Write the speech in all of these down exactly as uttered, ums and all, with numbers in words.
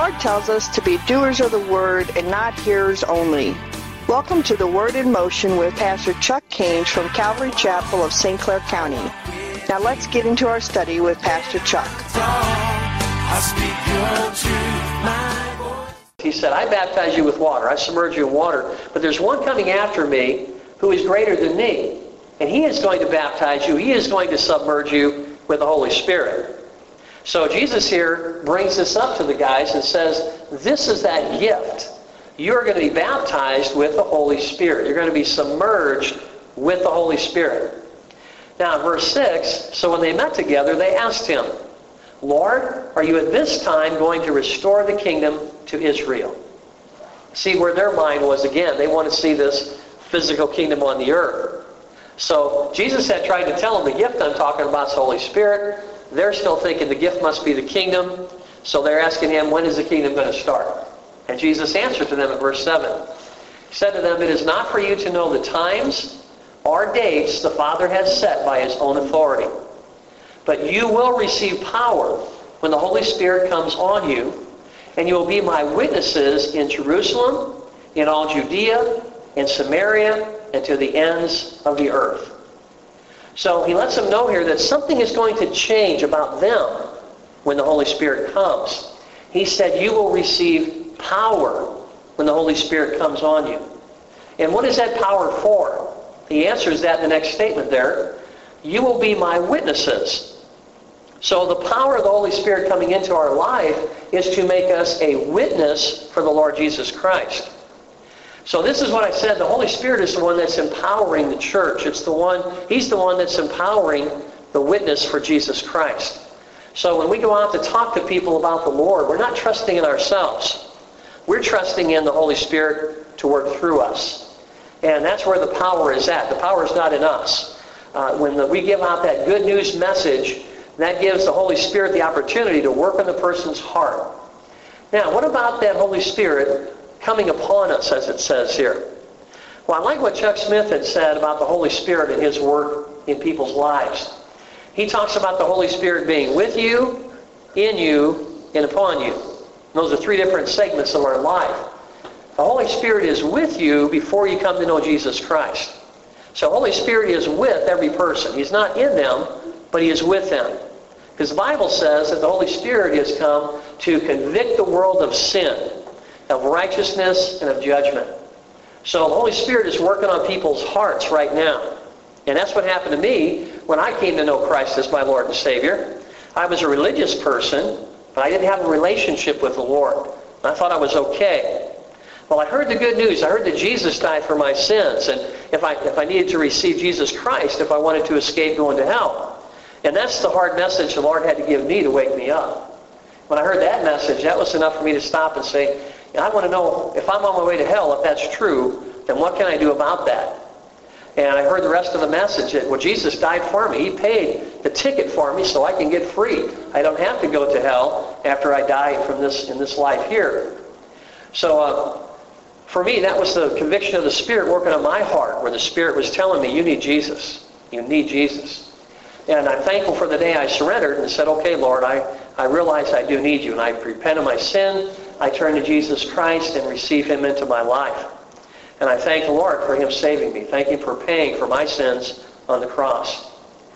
Lord tells us to be doers of the Word and not hearers only. Welcome to the Word in Motion with Pastor Chuck Haynes from Calvary Chapel of Saint Clair County. Now let's get into our study with Pastor Chuck. He said, I baptize you with water, I submerge you in water, but there's one coming after me who is greater than me. And he is going to baptize you, he is going to submerge you with the Holy Spirit. So Jesus here brings this up to the guys and says, this is that gift. You're going to be baptized with the Holy Spirit. You're going to be submerged with the Holy Spirit. Now, in verse six, so when they met together, they asked him, Lord, are you at this time going to restore the kingdom to Israel? See where their mind was again. They want to see this physical kingdom on the earth. So Jesus had tried to tell them the gift I'm talking about is the Holy Spirit. They're still thinking the gift must be the kingdom. So they're asking him, when is the kingdom going to start? And Jesus answered to them in verse seven. He said to them, it is not for you to know the times or dates the Father has set by his own authority. But you will receive power when the Holy Spirit comes on you, and you will be my witnesses in Jerusalem, in all Judea, in Samaria, and to the ends of the earth. So he lets them know here that something is going to change about them when the Holy Spirit comes. He said, you will receive power when the Holy Spirit comes on you. And what is that power for? He answers that in the next statement there. You will be my witnesses. So the power of the Holy Spirit coming into our life is to make us a witness for the Lord Jesus Christ. So this is what I said. The Holy Spirit is the one that's empowering the church. It's the one, He's the one that's empowering the witness for Jesus Christ. So when we go out to talk to people about the Lord, we're not trusting in ourselves. We're trusting in the Holy Spirit to work through us. And that's where the power is at. The power is not in us. Uh, when the, we give out that good news message, that gives the Holy Spirit the opportunity to work on the person's heart. Now, what about that Holy Spirit coming upon us, as it says here? Well, I like what Chuck Smith had said about the Holy Spirit and his work in people's lives. He talks about the Holy Spirit being with you, in you, and upon you. And those are three different segments of our life. The Holy Spirit is with you before you come to know Jesus Christ. So the Holy Spirit is with every person. He's not in them, but He is with them. Because the Bible says that the Holy Spirit has come to convict the world of sin, of righteousness, and of judgment. So the Holy Spirit is working on people's hearts right now. And that's what happened to me when I came to know Christ as my Lord and Savior. I was a religious person, but I didn't have a relationship with the Lord. I thought I was okay. Well, I heard the good news. I heard that Jesus died for my sins. And if I, if I needed to receive Jesus Christ, if I wanted to escape going to hell. And that's the hard message the Lord had to give me to wake me up. When I heard that message, that was enough for me to stop and say, I want to know if I'm on my way to hell, if that's true, then what can I do about that? And I heard the rest of the message that, well, Jesus died for me. He paid the ticket for me so I can get free. I don't have to go to hell after I die from this in this life here. So uh, for me, that was the conviction of the Spirit working on my heart, where the Spirit was telling me, you need Jesus. You need Jesus. And I'm thankful for the day I surrendered and said, okay, Lord, I, I realize I do need you. And I repent of my sin. I turn to Jesus Christ and receive Him into my life. And I thank the Lord for Him saving me. Thank Him for paying for my sins on the cross.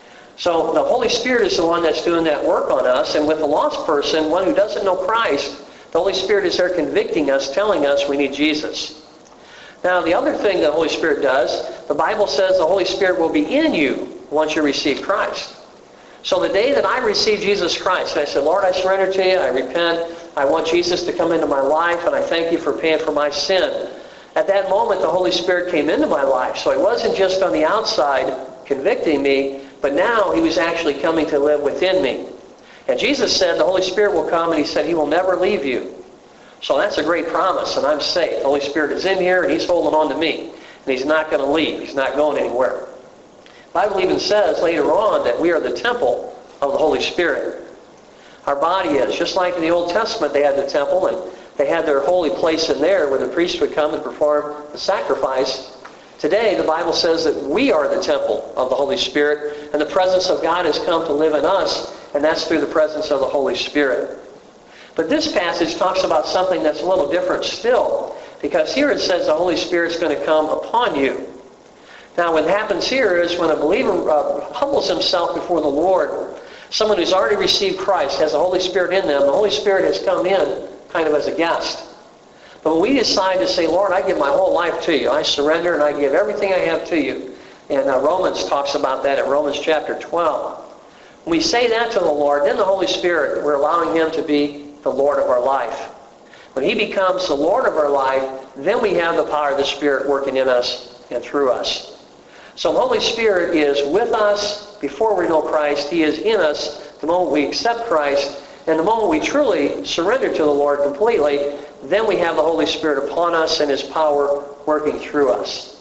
So the Holy Spirit is the one that's doing that work on us. And with the lost person, one who doesn't know Christ, the Holy Spirit is there convicting us, telling us we need Jesus. Now, the other thing the Holy Spirit does, the Bible says the Holy Spirit will be in you once you receive Christ. So the day that I received Jesus Christ, and I said, Lord, I surrender to you, I repent, I want Jesus to come into my life, and I thank you for paying for my sin. At that moment, the Holy Spirit came into my life. So He wasn't just on the outside convicting me, but now He was actually coming to live within me. And Jesus said the Holy Spirit will come, and He said He will never leave you. So that's a great promise, and I'm safe. The Holy Spirit is in here, and He's holding on to me. And He's not going to leave. He's not going anywhere. The Bible even says later on that we are the temple of the Holy Spirit. Our body is. Just like in the Old Testament, they had the temple, and they had their holy place in there where the priest would come and perform the sacrifice. Today, the Bible says that we are the temple of the Holy Spirit, and the presence of God has come to live in us, and that's through the presence of the Holy Spirit. But this passage talks about something that's a little different still, because here it says the Holy Spirit's going to come upon you. Now, what happens here is when a believer uh, humbles himself before the Lord, someone who's already received Christ, has the Holy Spirit in them, the Holy Spirit has come in kind of as a guest. But when we decide to say, Lord, I give my whole life to you, I surrender and I give everything I have to you. And uh, Romans talks about that in Romans chapter twelve. When we say that to the Lord, then the Holy Spirit, we're allowing Him to be the Lord of our life. When He becomes the Lord of our life, then we have the power of the Spirit working in us and through us. So the Holy Spirit is with us before we know Christ. He is in us the moment we accept Christ. And the moment we truly surrender to the Lord completely, then we have the Holy Spirit upon us and His power working through us.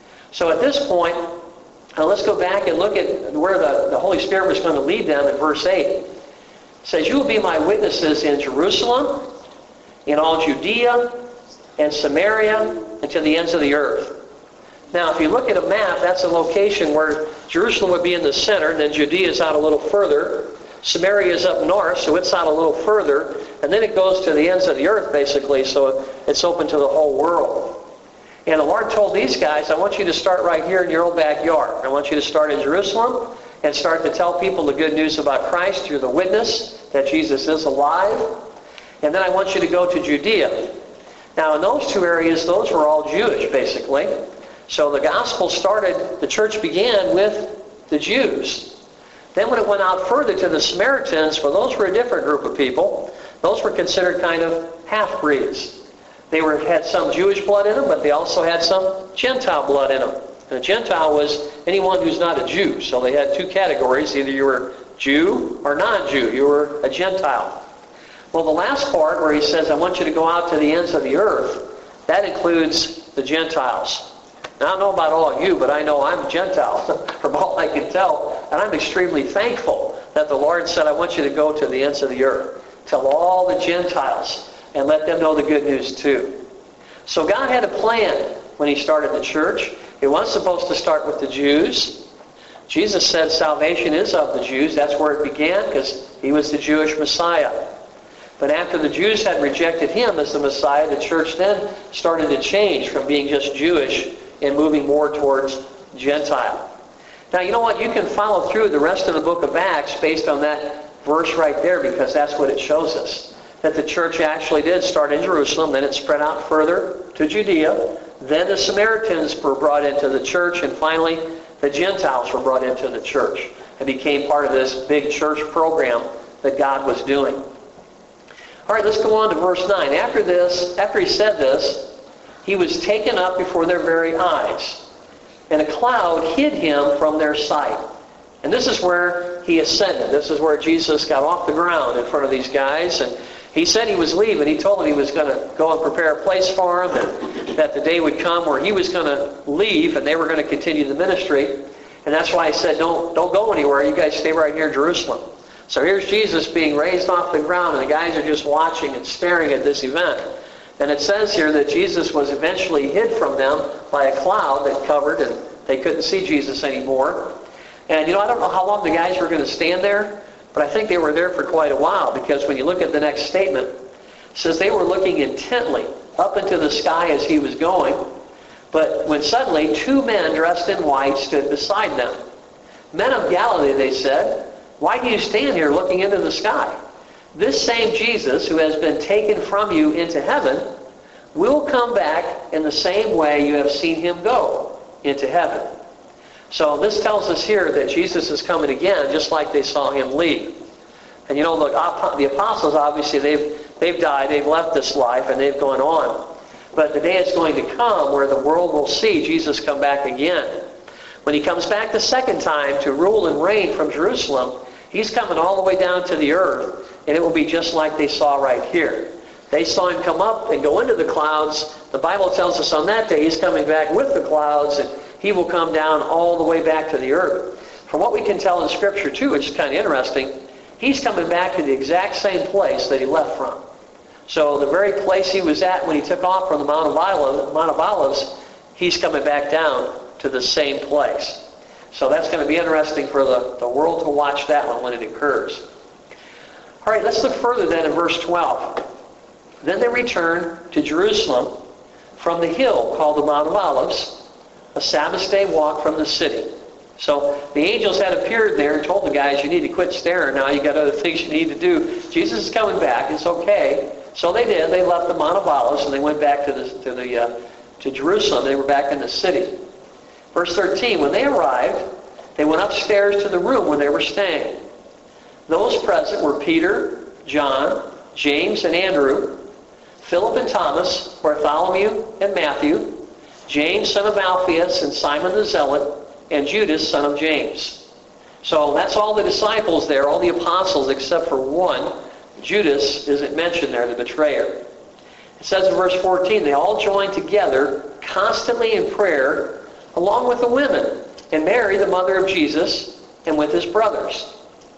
So at this point, now let's go back and look at where the, the Holy Spirit was going to lead them in verse eight. It says, you will be my witnesses in Jerusalem, in all Judea and Samaria, and to the ends of the earth. Now, if you look at a map, that's a location where Jerusalem would be in the center, and then Judea is out a little further. Samaria is up north, so it's out a little further. And then it goes to the ends of the earth, basically, so it's open to the whole world. And the Lord told these guys, I want you to start right here in your own backyard. I want you to start in Jerusalem and start to tell people the good news about Christ. You're the witness that Jesus is alive. And then I want you to go to Judea. Now, in those two areas, those were all Jewish, basically. So the gospel started, the church began with the Jews. Then when it went out further to the Samaritans, well, those were a different group of people. Those were considered kind of half-breeds. They were had some Jewish blood in them, but they also had some Gentile blood in them. And a Gentile was anyone who's not a Jew. So they had two categories. Either you were Jew or non-Jew. You were a Gentile. Well, the last part where he says, I want you to go out to the ends of the earth, that includes the Gentiles. Now, I don't know about all of you, but I know I'm a Gentile from all I can tell. And I'm extremely thankful that the Lord said, I want you to go to the ends of the earth. Tell all the Gentiles and let them know the good news too. So God had a plan when He started the church. It was supposed to start with the Jews. Jesus said salvation is of the Jews. That's where it began because He was the Jewish Messiah. But after the Jews had rejected Him as the Messiah, the church then started to change from being just Jewish and moving more towards Gentile. Now, you know what? You can follow through the rest of the book of Acts based on that verse right there, because that's what it shows us. That the church actually did start in Jerusalem, then it spread out further to Judea, then the Samaritans were brought into the church, and finally the Gentiles were brought into the church and became part of this big church program that God was doing. All right, let's go on to verse nine. After this, after He said this, He was taken up before their very eyes, and a cloud hid Him from their sight. And this is where He ascended. This is where Jesus got off the ground in front of these guys. And He said He was leaving. He told them He was going to go and prepare a place for them, and that the day would come where He was going to leave and they were going to continue the ministry. And that's why He said, don't, don't go anywhere. You guys stay right here in Jerusalem. So here's Jesus being raised off the ground, and the guys are just watching and staring at this event. And it says here that Jesus was eventually hid from them by a cloud that covered, and they couldn't see Jesus anymore. And, you know, I don't know how long the guys were going to stand there, but I think they were there for quite a while, because when you look at the next statement, it says they were looking intently up into the sky as He was going, but when suddenly two men dressed in white stood beside them. Men of Galilee, they said, why do you stand here looking into the sky? This same Jesus who has been taken from you into heaven will come back in the same way you have seen Him go into heaven. So this tells us here that Jesus is coming again, just like they saw Him leave. And you know, look, the apostles, obviously, they've, they've died, they've left this life, and they've gone on. But the day is going to come where the world will see Jesus come back again. When He comes back the second time to rule and reign from Jerusalem, He's coming all the way down to the earth. And it will be just like they saw right here. They saw Him come up and go into the clouds. The Bible tells us on that day He's coming back with the clouds, and He will come down all the way back to the earth. From what we can tell in Scripture, too, which is kind of interesting, He's coming back to the exact same place that He left from. So the very place He was at when He took off from the Mount of Olives, Mount of Olives, He's coming back down to the same place. So that's going to be interesting for the, the world to watch that one when it occurs. All right, let's look further then in verse twelve. Then they returned to Jerusalem from the hill called the Mount of Olives, a Sabbath day walk from the city. So the angels had appeared there and told the guys, you need to quit staring now. You got other things you need to do. Jesus is coming back. It's okay. So they did. They left the Mount of Olives and they went back to the to the uh, to Jerusalem. They were back in the city. Verse thirteen. When they arrived, they went upstairs to the room where they were staying. Those present were Peter, John, James, and Andrew, Philip and Thomas, Bartholomew and Matthew, James son of Alphaeus and Simon the Zealot, and Judas son of James. So that's all the disciples there, all the apostles except for one. Judas isn't mentioned there, the betrayer. It says in verse fourteen, they all joined together constantly in prayer along with the women and Mary, the mother of Jesus, and with his brothers.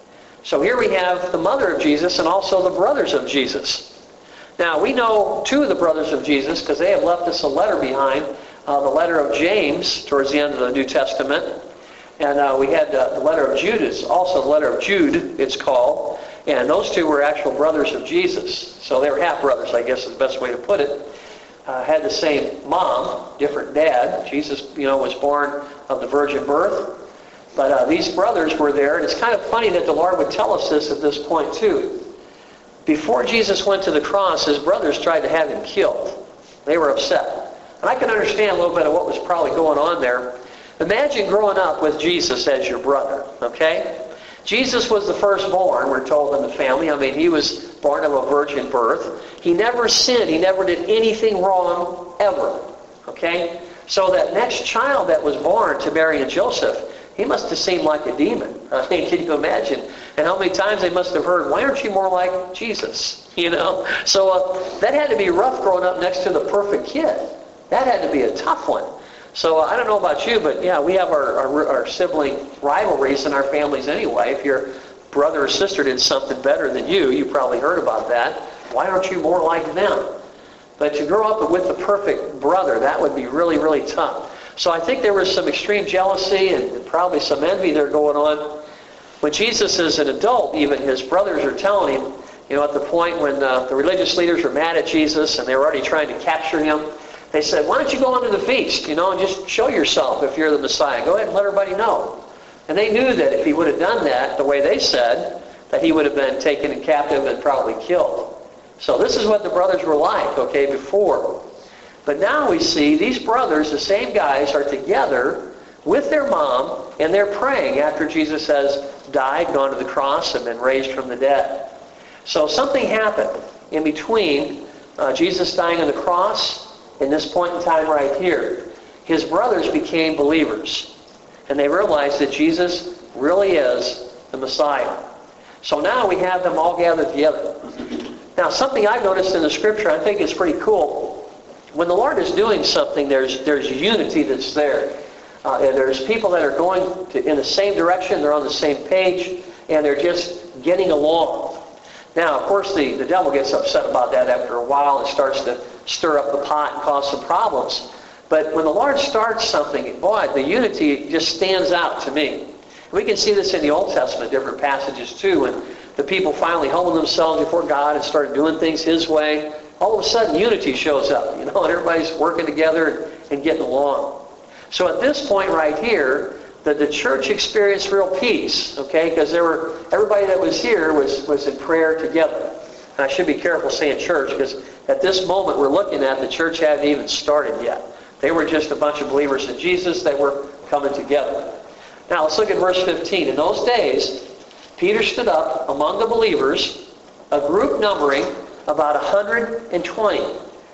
So here we have the mother of Jesus and also the brothers of Jesus. Now we know two of the brothers of Jesus because they have left us a letter behind, uh, the letter of James towards the end of the New Testament. And uh, we had uh, the letter of Judas, also the letter of Jude, it's called. And those two were actual brothers of Jesus. So they were half-brothers, I guess is the best way to put it. Uh, had the same mom, different dad. Jesus, you know, was born of the virgin birth. But uh, these brothers were there. And it's kind of funny that the Lord would tell us this at this point, too. Before Jesus went to the cross, his brothers tried to have him killed. They were upset. And I can understand a little bit of what was probably going on there. Imagine growing up with Jesus as your brother, okay? Jesus was the firstborn, we're told, in the family. I mean, he was born of a virgin birth. He never sinned. He never did anything wrong, ever. Okay? So that next child that was born to Mary and Joseph, he must have seemed like a demon. I mean, can you imagine? And how many times they must have heard, why aren't you more like Jesus? You know? So uh, that had to be rough growing up next to the perfect kid. That had to be a tough one. So uh, I don't know about you, but yeah, we have our, our, our sibling rivalries in our families anyway. If your brother or sister did something better than you, you probably heard about that. Why aren't you more like them? But to grow up with the perfect brother, that would be really, really tough. So I think there was some extreme jealousy and probably some envy there going on. When Jesus is an adult, even his brothers are telling him, you know, at the point when uh, the religious leaders were mad at Jesus and they were already trying to capture him, they said, why don't you go on to the feast, you know, and just show yourself if you're the Messiah. Go ahead and let everybody know. And they knew that if he would have done that the way they said, that he would have been taken in captive and probably killed. So this is what the brothers were like, okay, before. But now we see these brothers, the same guys, are together with their mom, and they're praying after Jesus has died, gone to the cross, and been raised from the dead. So something happened in between uh, Jesus dying on the cross and this point in time right here. His brothers became believers, and they realized that Jesus really is the Messiah. So now we have them all gathered together. Now, something I've noticed in the Scripture I think is pretty cool. When the Lord is doing something, there's there's unity that's there. Uh, and there's people that are going to, in the same direction, they're on the same page, and they're just getting along. Now, of course, the, the devil gets upset about that after a while and starts to stir up the pot and cause some problems. But when the Lord starts something, boy, the unity just stands out to me. We can see this in the Old Testament, different passages too, when the people finally humbled themselves before God and started doing things His way. All of a sudden, unity shows up, you know, and everybody's working together and getting along. So at this point right here, the, the church experienced real peace, okay, because there were everybody that was here was, was in prayer together. And I should be careful saying church, because at this moment we're looking at, the church hadn't even started yet. They were just a bunch of believers in Jesus that were coming together. Now let's look at verse fifteen. In those days, Peter stood up among the believers, a group numbering about one hundred twenty.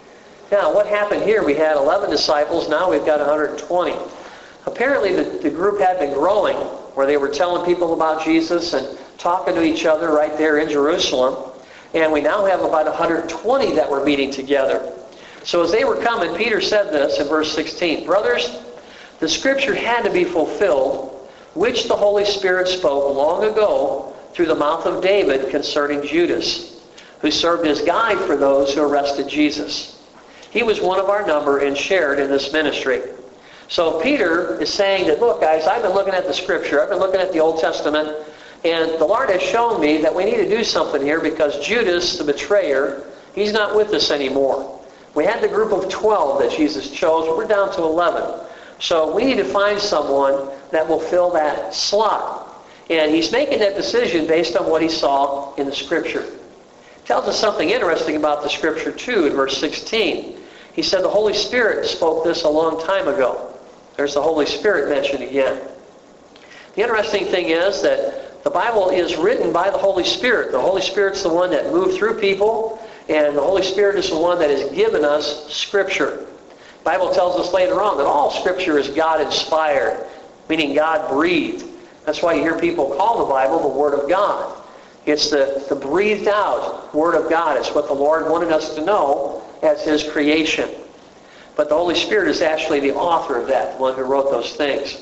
Now, what happened here? We had eleven disciples. Now we've got one hundred twenty. Apparently, the, the group had been growing, where they were telling people about Jesus and talking to each other right there in Jerusalem. And we now have about one hundred twenty that were meeting together. So as they were coming, Peter said this in verse sixteen. Brothers, the Scripture had to be fulfilled, which the Holy Spirit spoke long ago through the mouth of David concerning Judas, who served as guide for those who arrested Jesus. He was one of our number and shared in this ministry. So Peter is saying that, look guys, I've been looking at the Scripture, I've been looking at the Old Testament, And the Lord has shown me that we need to do something here because Judas, the betrayer, he's not with us anymore. We had the group of twelve that Jesus chose. We're down to eleven. So we need to find someone that will fill that slot. And he's making that decision based on what he saw in the Scripture. It tells us something interesting about the Scripture, too, in verse sixteen. He said the Holy Spirit spoke this a long time ago. There's the Holy Spirit mentioned again. The interesting thing is that the Bible is written by the Holy Spirit. The Holy Spirit's the one that moved through people, and the Holy Spirit is the one that has given us Scripture. The Bible tells us later on that all Scripture is God-inspired, meaning God-breathed. That's why you hear people call the Bible the Word of God. It's the, the breathed out Word of God. It's what the Lord wanted us to know as His creation. But the Holy Spirit is actually the author of that, the one who wrote those things.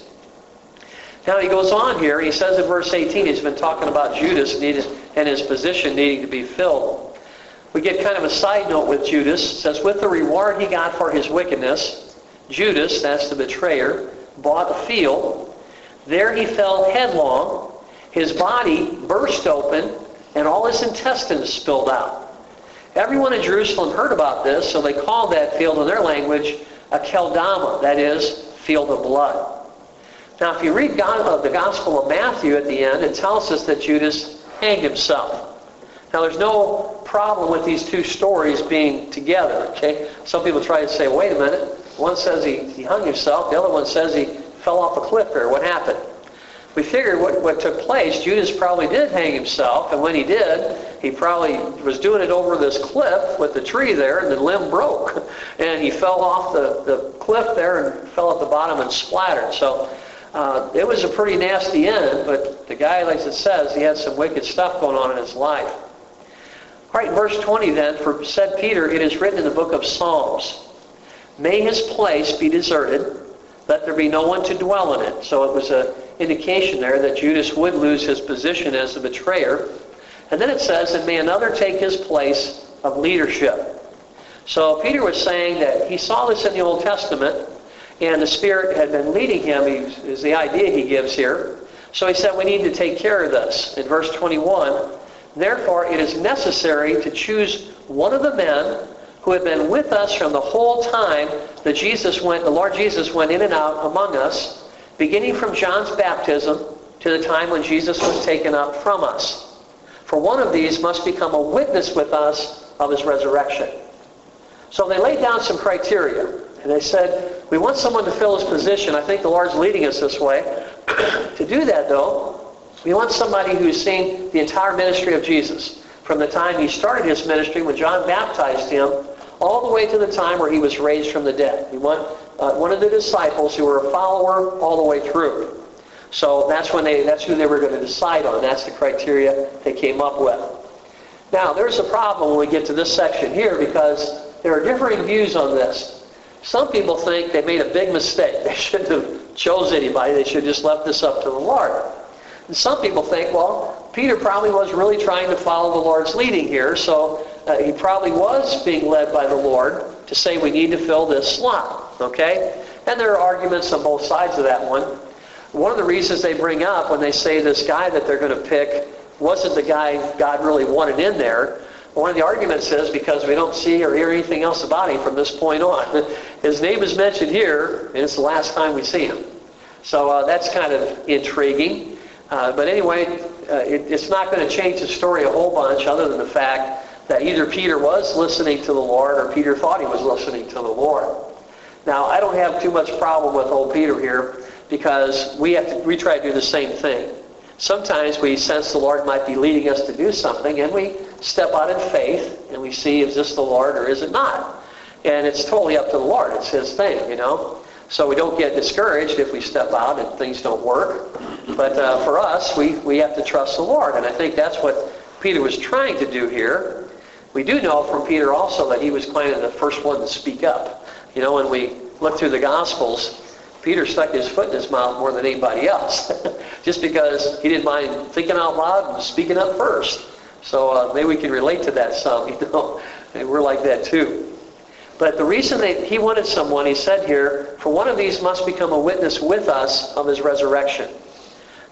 Now he goes on here. He says in verse eighteen, he's been talking about Judas needed, and his position needing to be filled. We get kind of a side note with Judas. It says, with the reward he got for his wickedness, Judas, that's the betrayer, bought a field. There he fell headlong. His body burst open, and all his intestines spilled out. Everyone in Jerusalem heard about this, so they called that field in their language a Keldama, that is, field of blood. Now, if you read God, the Gospel of Matthew at the end, it tells us that Judas hanged himself. Now, there's no problem with these two stories being together, okay? Some people try to say, wait a minute, one says he, he hung himself, the other one says he fell off a cliff here. What happened? We figured what, what took place, Judas probably did hang himself, and when he did, he probably was doing it over this cliff with the tree there, and the limb broke. And he fell off the, the cliff there and fell at the bottom and splattered. So uh, it was a pretty nasty end, but the guy, like it says, he had some wicked stuff going on in his life. All right, verse twenty then, for said Peter, it is written in the book of Psalms, may his place be deserted, let there be no one to dwell in it. So it was an indication there that Judas would lose his position as the betrayer. And then it says, and may another take his place of leadership. So Peter was saying that he saw this in the Old Testament, and the Spirit had been leading him, is the idea he gives here. So he said we need to take care of this. In verse twenty-one, therefore it is necessary to choose one of the men who have been with us from the whole time that Jesus went, the Lord Jesus went in and out among us, beginning from John's baptism to the time when Jesus was taken up from us. For one of these must become a witness with us of his resurrection. So they laid down some criteria, and they said, we want someone to fill his position. I think the Lord's leading us this way. To do that, though, we want somebody who's seen the entire ministry of Jesus, from the time he started his ministry when John baptized him, all the way to the time where he was raised from the dead. We want uh, one of the disciples who were a follower all the way through. So that's when they that's who they were going to decide on. That's the criteria they came up with. Now, there's a problem when we get to this section here because there are differing views on this. Some people think they made a big mistake. They shouldn't have chose anybody. They should have just left this up to the Lord. And some people think, well, Peter probably was really trying to follow the Lord's leading here, so uh, he probably was being led by the Lord to say we need to fill this slot, okay? And there are arguments on both sides of that one. One of the reasons they bring up when they say this guy that they're going to pick wasn't the guy God really wanted in there, one of the arguments is because we don't see or hear anything else about him from this point on. His name is mentioned here, and it's the last time we see him. So uh, that's kind of intriguing. Uh, but anyway, uh, it, it's not going to change the story a whole bunch other than the fact that either Peter was listening to the Lord or Peter thought he was listening to the Lord. Now, I don't have too much problem with old Peter here because we have to, we try to do the same thing. Sometimes we sense the Lord might be leading us to do something, and we step out in faith, and we see, is this the Lord or is it not? And it's totally up to the Lord. It's His thing, you know. So we don't get discouraged if we step out and things don't work. But uh, for us, we, we have to trust the Lord. And I think that's what Peter was trying to do here. We do know from Peter also that he was kind of the first one to speak up. You know, when we look through the Gospels, Peter stuck his foot in his mouth more than anybody else. Just because he didn't mind thinking out loud and speaking up first. So uh, maybe we can relate to that some, you know. And we're like that too. But the reason that he wanted someone, he said here, for one of these must become a witness with us of his resurrection.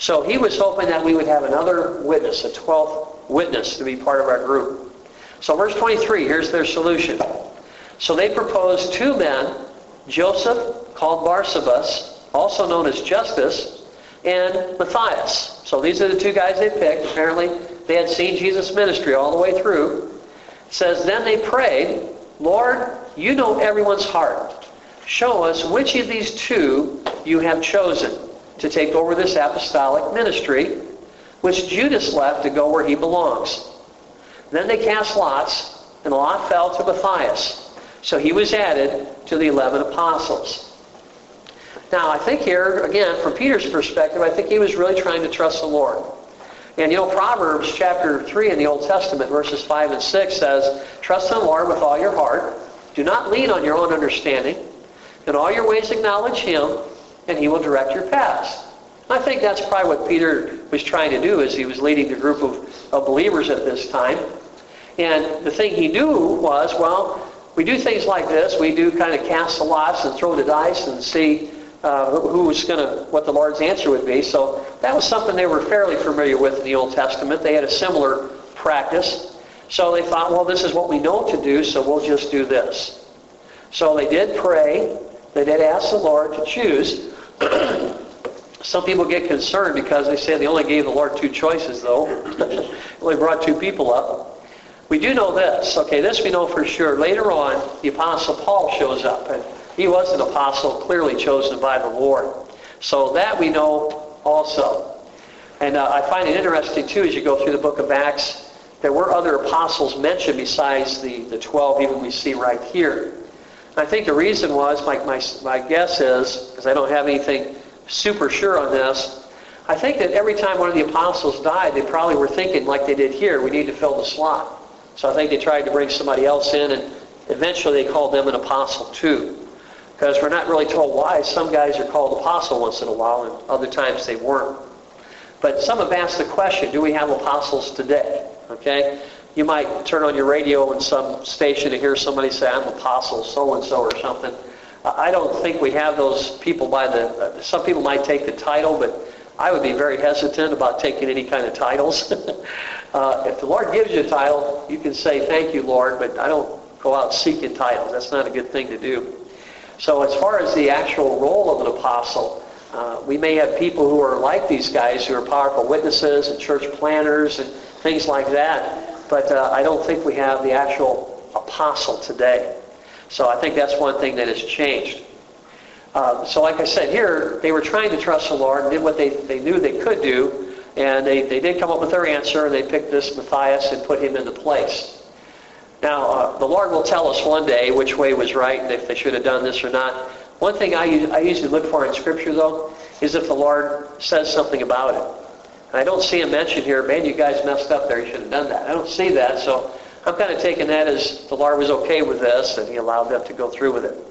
So he was hoping that we would have another witness, a twelfth witness, to be part of our group. So verse twenty-three, here's their solution. So they proposed two men, Joseph, called Barsabas, also known as Justus, and Matthias. So these are the two guys they picked. Apparently they had seen Jesus' ministry all the way through. It says, then they prayed, Lord, you know everyone's heart. Show us which of these two you have chosen to take over this apostolic ministry, which Judas left to go where he belongs. Then they cast lots, and the lot fell to Matthias. So he was added to the eleven apostles. Now, I think here, again, from Peter's perspective, I think he was really trying to trust the Lord. And you know, Proverbs chapter three in the Old Testament, verses five and six says, trust in the Lord with all your heart. Do not lean on your own understanding. In all your ways acknowledge Him, and He will direct your paths. I think that's probably what Peter was trying to do as he was leading the group of, of believers at this time. And the thing he knew was, well, we do things like this. We do kind of cast the lots and throw the dice and see uh, who, who was going to, what the Lord's answer would be. So that was something they were fairly familiar with in the Old Testament. They had a similar practice. So they thought, well, this is what we know to do, so we'll just do this. So they did pray. They did ask the Lord to choose. Some people get concerned because they say they only gave the Lord two choices, though. Only brought two people up. We do know this. Okay, this we know for sure. Later on, the Apostle Paul shows up. And he was an apostle clearly chosen by the Lord. So that we know also. And uh, I find it interesting, too, as you go through the book of Acts, there were other apostles mentioned besides the, the twelve, even we see right here. And I think the reason was, my, my, my guess is, because I don't have anything super sure on this, I think that every time one of the apostles died, they probably were thinking like they did here, we need to fill the slot. So I think they tried to bring somebody else in, and eventually they called them an apostle too. Because we're not really told why. Some guys are called apostle once in a while, and other times they weren't. But some have asked the question, do we have apostles today? Okay? You might turn on your radio in some station to hear somebody say, I'm apostle so-and-so or something. I don't think we have those people by the... Uh, some people might take the title, but I would be very hesitant about taking any kind of titles. uh, if the Lord gives you a title, you can say, thank you, Lord, but I don't go out seeking titles. That's not a good thing to do. So as far as the actual role of an apostle, uh, we may have people who are like these guys, who are powerful witnesses and church planners and things like that, but uh, I don't think we have the actual apostle today. So I think that's one thing that has changed. Uh, so like I said here, they were trying to trust the Lord and did what they, they knew they could do, and they, they did come up with their answer, and they picked this Matthias and put him into place. Now, uh, the Lord will tell us one day which way was right and if they should have done this or not. One thing I, I usually look for in Scripture, though, is if the Lord says something about it. And I don't see him mentioned here, man, you guys messed up there, you should have done that. I don't see that, so I'm kind of taking that as the Lord was okay with this, and He allowed them to go through with it.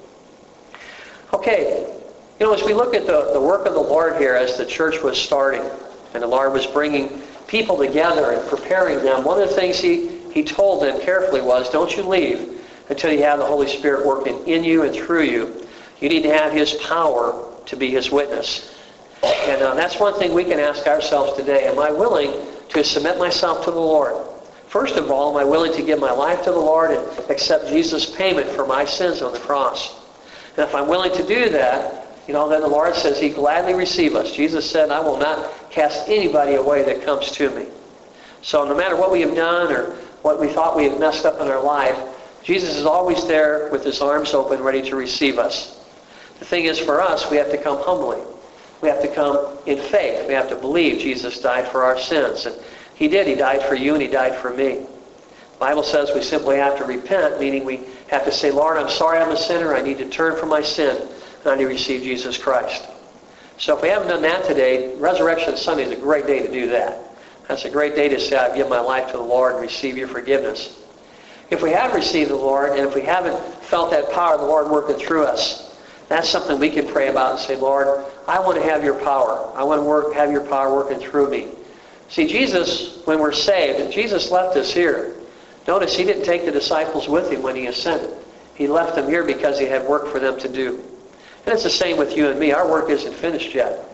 Okay, you know, as we look at the, the work of the Lord here as the church was starting, and the Lord was bringing people together and preparing them, one of the things He, he told them carefully was, don't you leave until you have the Holy Spirit working in you and through you. You need to have His power to be His witness. And uh, that's one thing we can ask ourselves today. Am I willing to submit myself to the Lord? First of all, am I willing to give my life to the Lord and accept Jesus' payment for my sins on the cross? And if I'm willing to do that, you know, then the Lord says He gladly receive us. Jesus said, I will not cast anybody away that comes to me. So no matter what we have done or what we thought we had messed up in our life, Jesus is always there with His arms open, ready to receive us. The thing is, for us, we have to come humbly. We have to come in faith. We have to believe Jesus died for our sins. And He did. He died for you and He died for me. The Bible says we simply have to repent, meaning we have to say, Lord, I'm sorry I'm a sinner. I need to turn from my sin, and I need to receive Jesus Christ. So if we haven't done that today, Resurrection Sunday is a great day to do that. That's a great day to say, I give my life to the Lord and receive your forgiveness. If we have received the Lord, and if we haven't felt that power of the Lord working through us, that's something we can pray about and say, Lord, I want to have your power. I want to work, have your power working through me. See, Jesus, when we're saved, Jesus left us here. Notice He didn't take the disciples with Him when He ascended. He left them here because He had work for them to do. And it's the same with you and me. Our work isn't finished yet.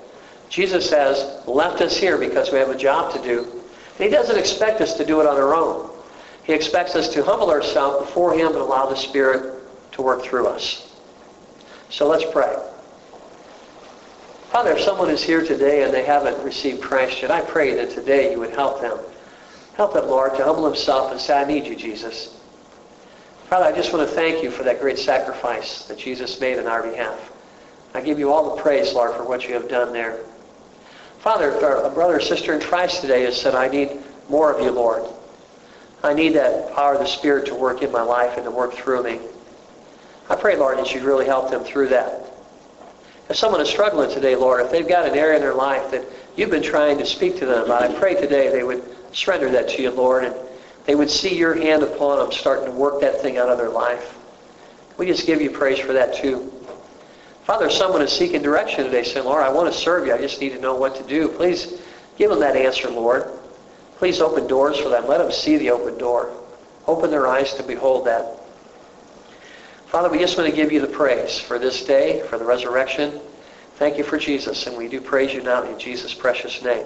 Jesus has left us here because we have a job to do. And he doesn't expect us to do it on our own. He expects us to humble ourselves before him and allow the Spirit to work through us. So let's pray. Father, if someone is here today and they haven't received Christ yet, I pray that today you would help them. Help them, Lord, to humble themselves and say, I need you, Jesus. Father, I just want to thank you for that great sacrifice that Jesus made on our behalf. I give you all the praise, Lord, for what you have done there. Father, if a brother or sister in Christ today has said, I need more of you, Lord. I need that power of the Spirit to work in my life and to work through me. I pray, Lord, that you'd really help them through that. If someone is struggling today, Lord, if they've got an area in their life that you've been trying to speak to them about, I pray today they would surrender that to you, Lord, and they would see your hand upon them starting to work that thing out of their life. We just give you praise for that too. Father, if someone is seeking direction today, saying, Lord, I want to serve you. I just need to know what to do. Please give them that answer, Lord. Please open doors for them. Let them see the open door. Open their eyes to behold that. Father, we just want to give you the praise for this day, for the resurrection. Thank you for Jesus, and we do praise you now in Jesus' precious name.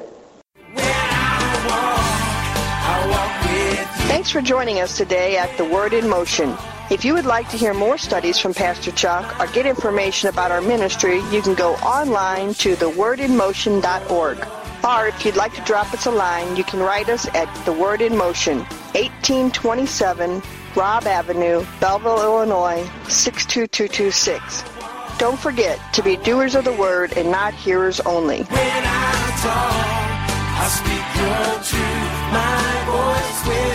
Thanks for joining us today at The Word in Motion. If you would like to hear more studies from Pastor Chuck or get information about our ministry, you can go online to the word in motion dot org. Or if you'd like to drop us a line, you can write us at The Word in Motion, eighteen twenty-seven Robb Avenue, Belleville, Illinois, six two two two six. Don't forget to be doers of the Word and not hearers only. When I talk, I speak your truth, my voice will